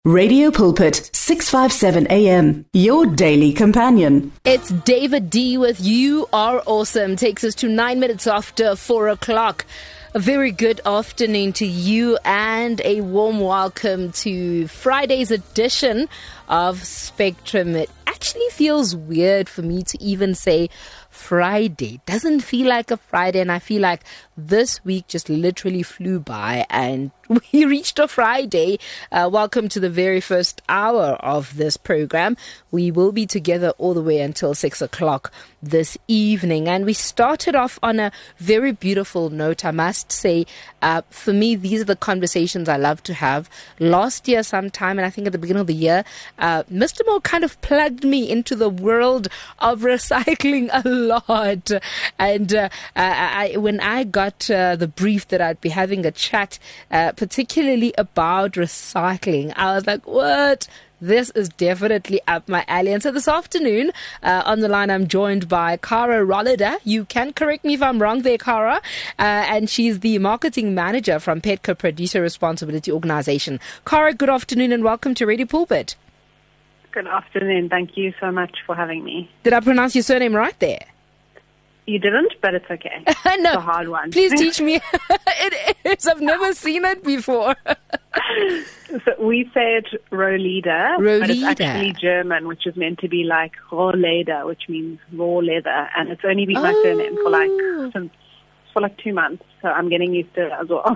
Radio Pulpit, 657 AM, your daily companion. It's David D with You Are Awesome. Takes us to 9 minutes after 4 o'clock. A very good afternoon to you and a warm welcome to Friday's edition of Spectrum. It actually feels weird for me to even say Friday. Doesn't feel like a Friday, and I feel like this week just literally flew by and we reached a Friday. Welcome to the very first hour of this program. We will be together all the way until 6 o'clock this evening, and we started off on a very beautiful note, I must say. For me, these are the conversations I love to have. Last year sometime, and I think at the beginning of the year, Mr. Mo kind of plugged me into the world of recycling a lot. And when I got the brief that I'd be having a chat, particularly about recycling, I was like, what? This is definitely up my alley. And so this afternoon, on the line, I'm joined by Cara Rolleder. You can correct me if I'm wrong there, Cara. And she's the marketing manager from Petco Producer Responsibility Organization. Cara, good afternoon and welcome to Radio Pulpit. Good afternoon. Thank you so much for having me. Did I pronounce your surname right there? You didn't, but it's okay. No, it's a hard one. Please teach me. It is. I've never seen it before. So we say it Rolleder, but it's actually German, which is meant to be like Rolleder, which means raw leather, and it's only been my surname for like 2 months, so I'm getting used to it as well.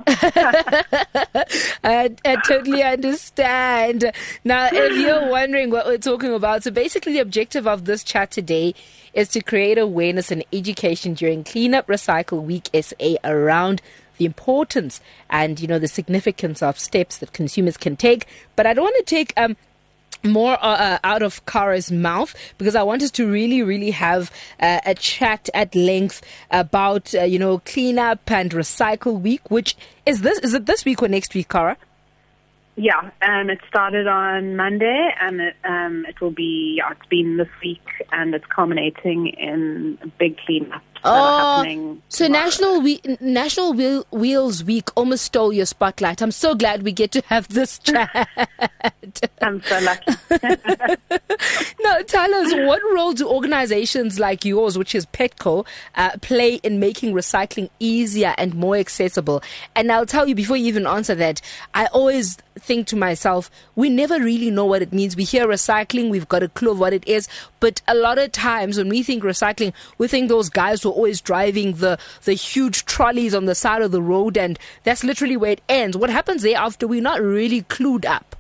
I totally understand. Now, if you're wondering what we're talking about, so basically the objective of this chat today is to create awareness and education during Cleanup Recycle Week SA around the importance and, the significance of steps that consumers can take. But I don't want to take more out of Cara's mouth, because I want us to really have a chat at length about, Cleanup and Recycle Week, which is it this week or next week, Cara? Yeah, it started on Monday, and it will be, it's been this week, and it's culminating in a big cleanup. Happening so tomorrow. National Wheels Week almost stole your spotlight. I'm so glad we get to have this chat. I'm so lucky. Now, tell us, what role do organizations like yours, which is Petco, play in making recycling easier and more accessible? And I'll tell you, before you even answer that, I always think to myself, we never really know what it means. We hear recycling, we've got a clue of what it is, but a lot of times when we think recycling, we think those guys who are always driving the huge trolleys on the side of the road, and that's literally where it ends. What happens there after we're not really clued up?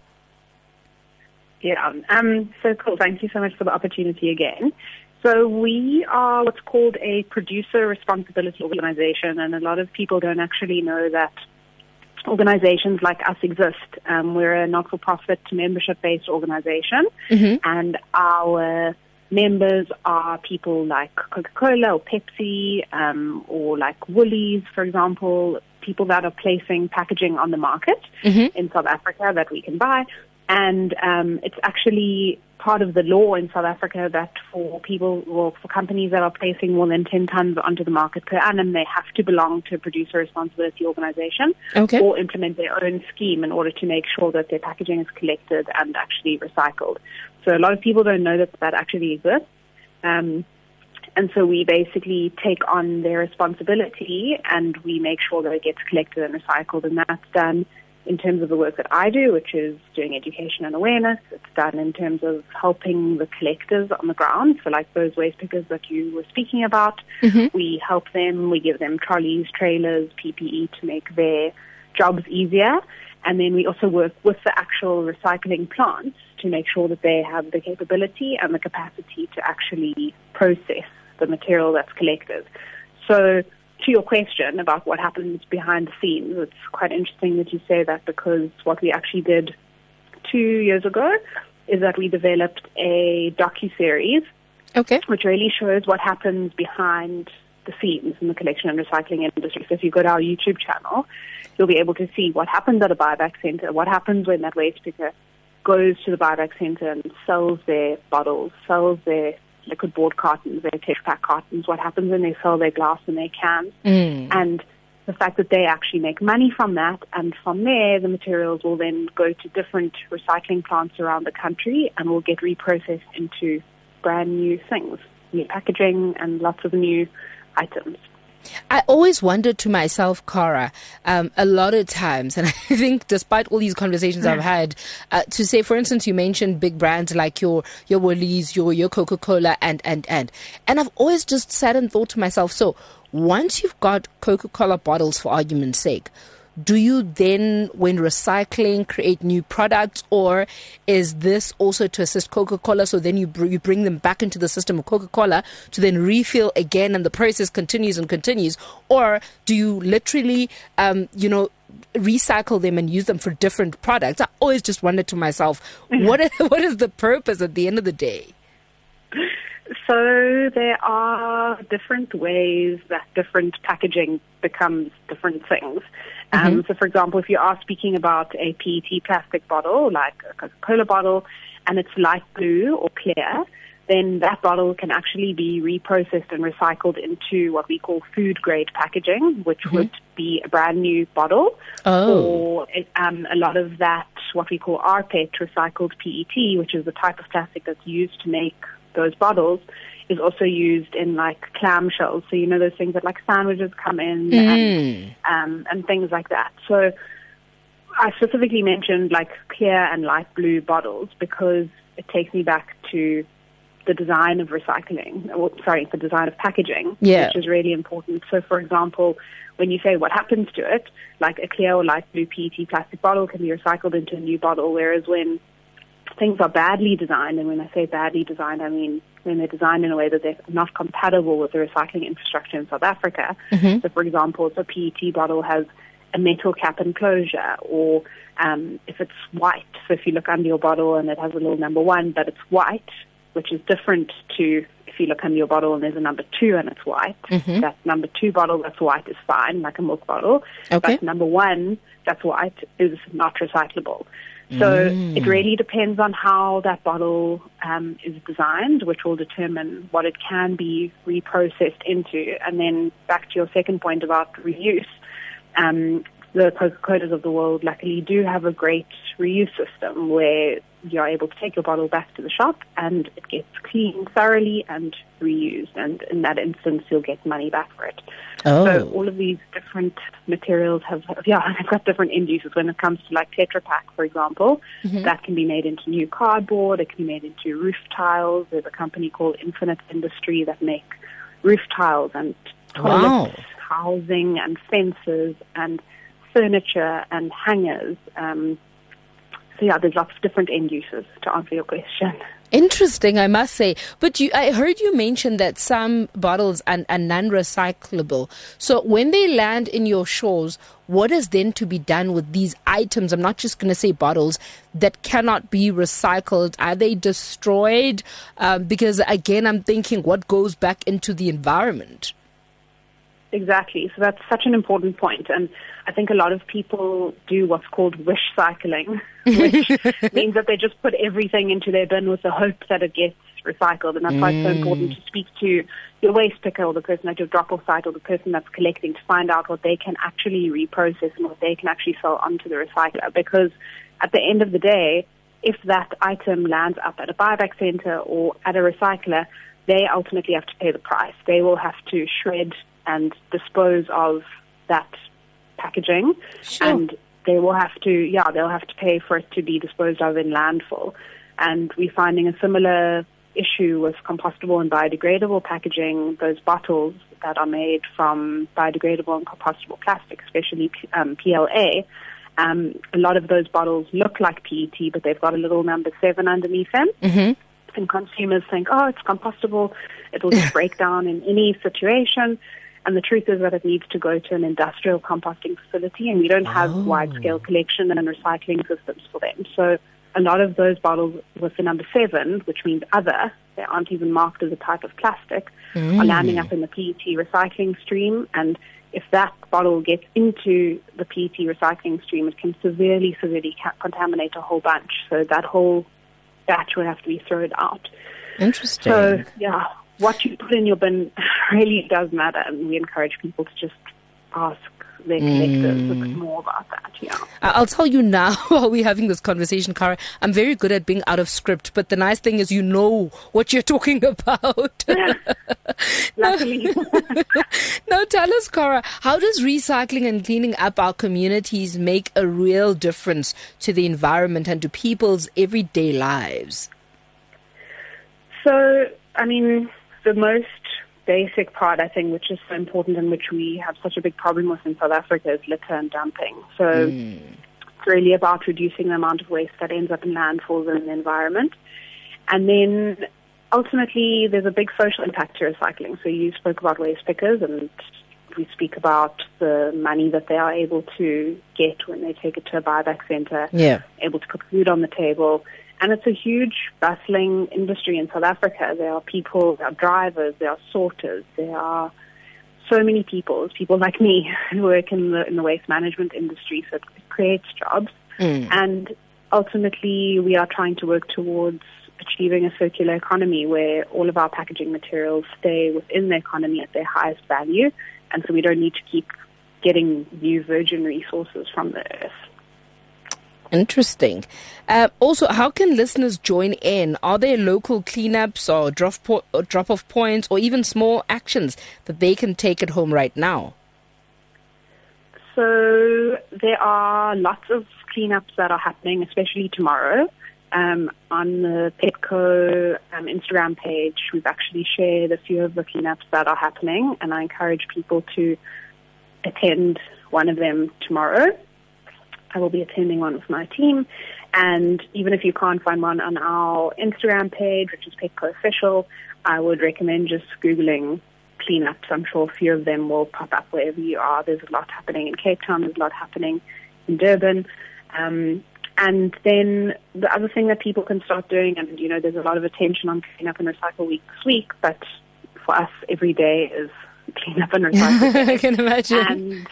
Yeah, so cool. Thank you so much for the opportunity again. So we are what's called a producer responsibility organization, and a lot of people don't actually know that organizations like us exist. We're a not-for-profit, membership-based organization, and our members are people like Coca-Cola or Pepsi, or like Woolies, for example, people that are placing packaging on the market in South Africa that we can buy. And it's actually part of the law in South Africa that for companies that are placing more than 10 tons onto the market per annum, they have to belong to a producer responsibility organization or implement their own scheme in order to make sure that their packaging is collected and actually recycled. So a lot of people don't know that actually exists. And so we basically take on their responsibility and we make sure that it gets collected and recycled, and that's done in terms of the work that I do, which is doing education and awareness. It's done in terms of helping the collectors on the ground. So like those waste pickers that you were speaking about, we help them, we give them trolleys, trailers, PPE to make their jobs easier. And then we also work with the actual recycling plants to make sure that they have the capability and the capacity to actually process the material that's collected. So to your question about what happens behind the scenes, it's quite interesting that you say that, because what we actually did 2 years ago is that we developed a docuseries, which really shows what happens behind the scenes in the collection and recycling industry. So if you go to our YouTube channel, you'll be able to see what happens at a buyback center, what happens when that waste picker goes to the buyback center and sells their bottles, sells their liquid board cartons, their Tetra Pak cartons, what happens when they sell their glass and their cans. And the fact that they actually make money from that, and from there the materials will then go to different recycling plants around the country and will get reprocessed into brand new things, new packaging and lots of new items. I always wondered to myself, Cara, a lot of times, and I think despite all these conversations I've had, to say, for instance, you mentioned big brands like your Woolies, your Coca-Cola, and I've always just sat and thought to myself, so once you've got Coca-Cola bottles, for argument's sake, do you then, when recycling, create new products, or is this also to assist Coca-Cola, so then you bring them back into the system of Coca-Cola to then refill again and the process continues and continues? Or do you literally, recycle them and use them for different products? I always just wondered to myself, what is the purpose at the end of the day? So there are different ways that different packaging becomes different things. So, for example, if you are speaking about a PET plastic bottle, like a Coca-Cola bottle, and it's light blue or clear, then that bottle can actually be reprocessed and recycled into what we call food-grade packaging, which would be a brand new bottle. Or a lot of that, what we call rPET, recycled PET, which is the type of plastic that's used to make those bottles, is also used in like clamshells. So you know those things that like sandwiches come in and things like that. So I specifically mentioned like clear and light blue bottles because it takes me back to the design of the design of packaging, which is really important. So for example, when you say what happens to it, like a clear or light blue PET plastic bottle can be recycled into a new bottle, whereas when things are badly designed, and when I say badly designed, I mean when they're designed in a way that they're not compatible with the recycling infrastructure in South Africa. So, for example, if a PET bottle has a metal cap and closure, or if it's white, so if you look under your bottle and it has a little number 1, but it's white, which is different to if you look under your bottle and there's a number 2 and it's white, that number 2 bottle that's white is fine, like a milk bottle, but number 1 that's white is not recyclable. So it really depends on how that bottle is designed, which will determine what it can be reprocessed into. And then back to your second point about reuse, the Coca-Colas of the world luckily do have a great reuse system where you're able to take your bottle back to the shop and it gets cleaned thoroughly and reused. And in that instance, you'll get money back for it. So all of these different materials they've got different end uses. When it comes to like Tetra Pak, for example, that can be made into new cardboard. It can be made into roof tiles. There's a company called Infinite Industry that make roof tiles and toilets, housing and fences and furniture and hangers. There's lots of different end uses to answer your question. Interesting, I must say. But I heard you mention that some bottles are non-recyclable. So when they land in your shores, what is then to be done with these items? I'm not just going to say bottles that cannot be recycled. Are they destroyed? Because again, I'm thinking what goes back into the environment? Exactly. So that's such an important point. And I think a lot of people do what's called wish cycling, which means that they just put everything into their bin with the hope that it gets recycled. And that's why it's so important to speak to your waste picker or the person at your drop-off site or the person that's collecting to find out what they can actually reprocess and what they can actually sell onto the recycler. Because at the end of the day, if that item lands up at a buyback center or at a recycler, they ultimately have to pay the price. They will have to shred and dispose of that packaging, and they will have to, they'll have to pay for it to be disposed of in landfill. And we're finding a similar issue with compostable and biodegradable packaging. Those bottles that are made from biodegradable and compostable plastic, especially PLA, a lot of those bottles look like PET, but they've got a little number 7 underneath them. And consumers think, it's compostable, it'll just break down in any situation. And the truth is that it needs to go to an industrial composting facility, and we don't have wide-scale collection and recycling systems for them. So a lot of those bottles with the number 7, which means other, they aren't even marked as a type of plastic, are landing up in the PET recycling stream. And if that bottle gets into the PET recycling stream, it can severely contaminate a whole bunch. So that whole batch would have to be thrown out. Interesting. So, what you put in your bin really does matter, and we encourage people to just ask their collectors. It's more about that, yeah. I'll tell you now, while we're having this conversation, Cara, I'm very good at being out of script, but the nice thing is you know what you're talking about. Luckily. Now tell us, Cara, how does recycling and cleaning up our communities make a real difference to the environment and to people's everyday lives? So, I mean, the most basic part, I think, which is so important and which we have such a big problem with in South Africa is litter and dumping. So it's really about reducing the amount of waste that ends up in landfills and in the environment. And then ultimately there's a big social impact to recycling. So you spoke about waste pickers, and we speak about the money that they are able to get when they take it to a buyback center, able to put food on the table. And it's a huge, bustling industry in South Africa. There are people, there are drivers, there are sorters, there are so many people like me who work in the waste management industry, so it creates jobs. And ultimately, we are trying to work towards achieving a circular economy where all of our packaging materials stay within the economy at their highest value, and so we don't need to keep getting new virgin resources from the earth. Interesting. Also, how can listeners join in? Are there local cleanups or drop-off points or even small actions that they can take at home right now? So there are lots of cleanups that are happening, especially tomorrow. On the Petco Instagram page, we've actually shared a few of the cleanups that are happening, and I encourage people to attend one of them tomorrow. I will be attending one with my team, and even if you can't find one on our Instagram page, which is Petco Official, I would recommend just Googling cleanups. I'm sure a few of them will pop up wherever you are. There's a lot happening in Cape Town, there's a lot happening in Durban. And then the other thing that people can start doing, and you know, there's a lot of attention on Clean Up and Recycle Week this week, but for us, every day is Clean Up and Recycle. I can imagine.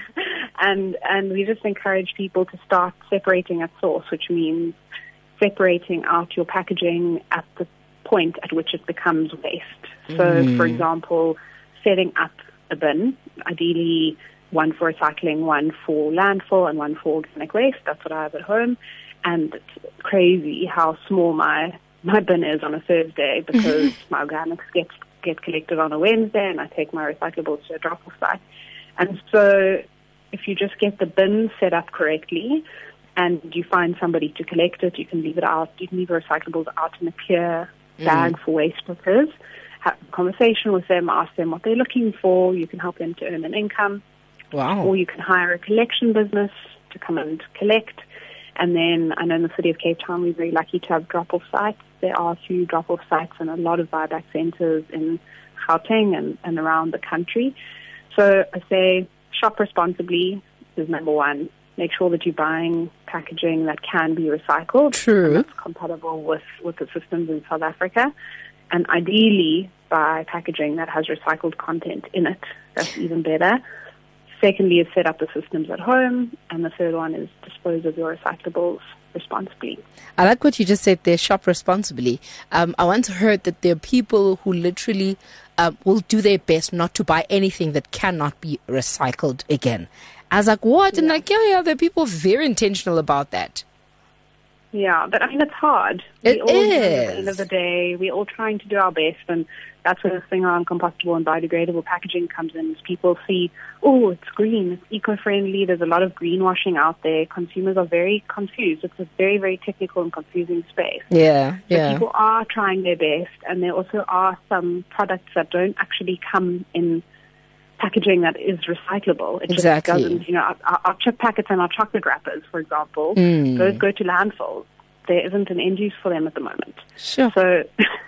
And we just encourage people to start separating at source, which means separating out your packaging at the point at which it becomes waste. So, for example, setting up a bin, ideally one for recycling, one for landfill, and one for organic waste. That's what I have at home. And it's crazy how small my bin is on a Thursday, because my organics get collected on a Wednesday, and I take my recyclables to a drop-off site. And so if you just get the bin set up correctly and you find somebody to collect it, you can leave it out. You can leave the recyclables out in a clear bag for waste pickers. Have a conversation with them, ask them what they're looking for. You can help them to earn an income. Wow. Or you can hire a collection business to come and collect. And then I know in the city of Cape Town, we're very lucky to have drop-off sites. There are a few drop-off sites and a lot of buyback centers in Gauteng and around the country. So I say shop responsibly is number one. Make sure that you're buying packaging that can be recycled. True. And that's compatible with the systems in South Africa. And ideally, buy packaging that has recycled content in it. That's even better. Secondly is set up the systems at home. And the third one is dispose of your recyclables responsibly. I like what you just said there, shop responsibly. I once heard that there are people who literally will do their best not to buy anything that cannot be recycled again. I was like, what? And like, yeah, there are people very intentional about that. Yeah, but I mean, it's hard. It At the is. end of the day, we're all trying to do our best, and that's where the thing around compostable and biodegradable packaging comes in. Is people see, oh, it's green, it's eco-friendly, there's a lot of greenwashing out there. Consumers are very confused. It's a very, very technical and confusing space. Yeah, So people are trying their best, and there also are some products that don't actually come in packaging that is recyclable. It Exactly. just doesn't, you know, our chip packets and our chocolate wrappers, for example, those go to landfills. There isn't an end use for them at the moment. Sure. So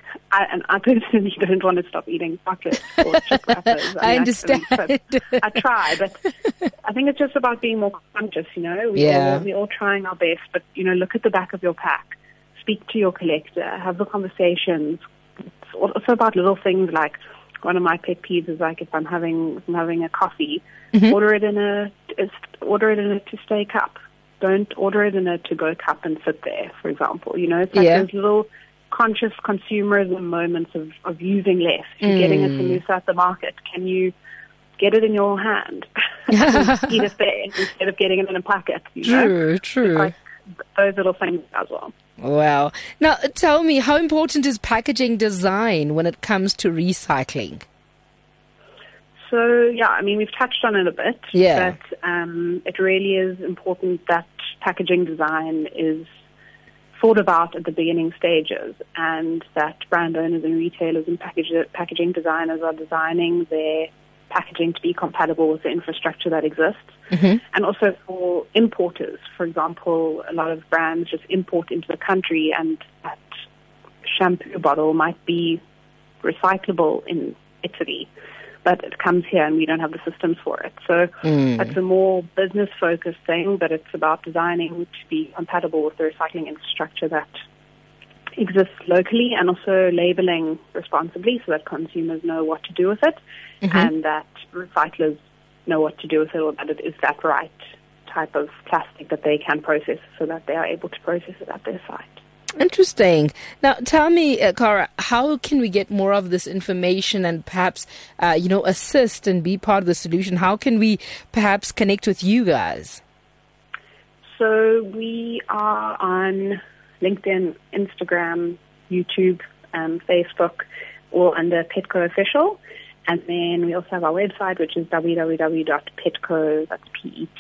I personally don't want to stop eating chocolate or chip wrappers. I understand. I try, but I think it's just about being more conscious, you know. We're all trying our best, but, you know, look at the back of your pack. Speak to your collector. Have the conversations. It's also about little things like, one of my pet peeves is like if I'm having a coffee, order it in a to stay cup. Don't order it in a to go cup and sit there, for example. You know, it's like those little conscious consumerism moments of using less. If you're getting it to loose out the market, can you get it in your hand. Eat it there instead of getting it in a packet. True. Like those little things as well. Wow. Now, tell me, how important is packaging design when it comes to recycling? So, yeah, I mean, we've touched on it a bit. Yeah. But it really is important that packaging design is thought about at the beginning stages, and that brand owners and retailers and packaging designers are designing their packaging to be compatible with the infrastructure that exists. Mm-hmm. And also for importers, for example, a lot of brands just import into the country, and that shampoo bottle might be recyclable in Italy, but it comes here and we don't have the systems for it. So it's a more business-focused thing, but it's about designing to be compatible with the recycling infrastructure that exists locally, and also labeling responsibly so that consumers know what to do with it, and that recyclers know what to do with it, or that it is that right type of plastic that they can process so that they are able to process it at their site. Interesting. Now, tell me, Cara, how can we get more of this information and perhaps, assist and be part of the solution? How can we perhaps connect with you guys? So we are on LinkedIn, Instagram, YouTube, Facebook, all under Petco Official. And then we also have our website, which is www.petco, that's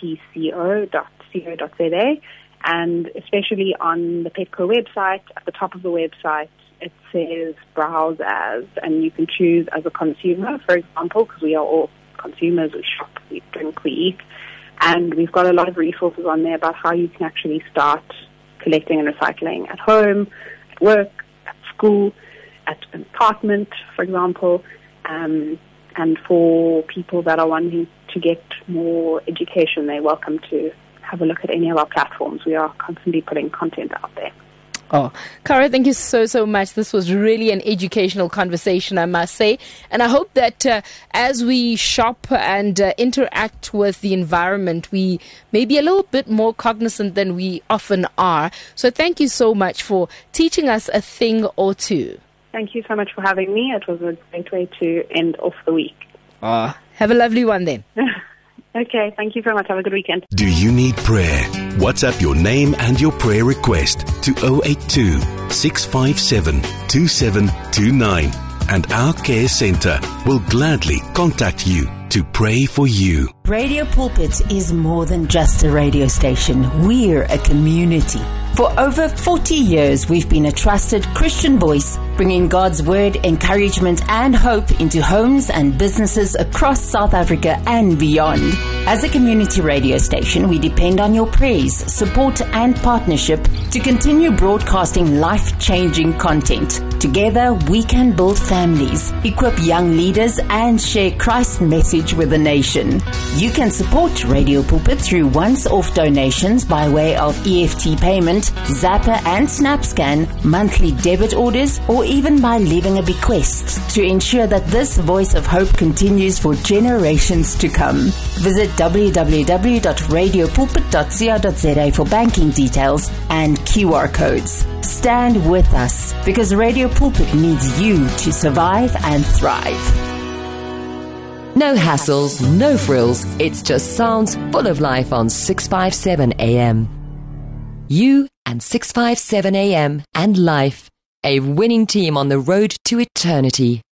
petco.co.za. And especially on the Petco website, at the top of the website, it says browse as, and you can choose as a consumer, for example, because we are all consumers, we shop, we drink, we eat. And we've got a lot of resources on there about how you can actually start collecting and recycling at home, at work, at school, at an apartment, for example. And for people that are wanting to get more education, they're welcome to have a look at any of our platforms. We are constantly putting content out there. Oh, Cara, thank you so much. This was really an educational conversation, I must say. And I hope that as we shop and interact with the environment, we may be a little bit more cognizant than we often are. So thank you so much for teaching us a thing or two. Thank you so much for having me. It was a great way to end off the week. Have a lovely one then. Okay, thank you very much. Have a good weekend. Do you need prayer? WhatsApp your name and your prayer request to 082 657 2729, and our care centre will gladly contact you to pray for you. Radio Pulpit is more than just a radio station. We're a community. For over 40 years, we've been a trusted Christian voice, bringing God's word, encouragement, and hope into homes and businesses across South Africa and beyond. As a community radio station, we depend on your prayers, support, and partnership to continue broadcasting life-changing content. Together, we can build families, equip young leaders, and share Christ's message with the nation. You can support Radio Pulpit through once-off donations by way of EFT payment, Zapper and SnapScan, monthly debit orders, or even by leaving a bequest to ensure that this voice of hope continues for generations to come. Visit www.radiopulpit.co.za for banking details and QR codes. Stand with us, because Radio Pulpit needs you to survive and thrive. No hassles, no frills. It's just sounds full of life on 657 AM. You and 657 AM and life, a winning team on the road to eternity.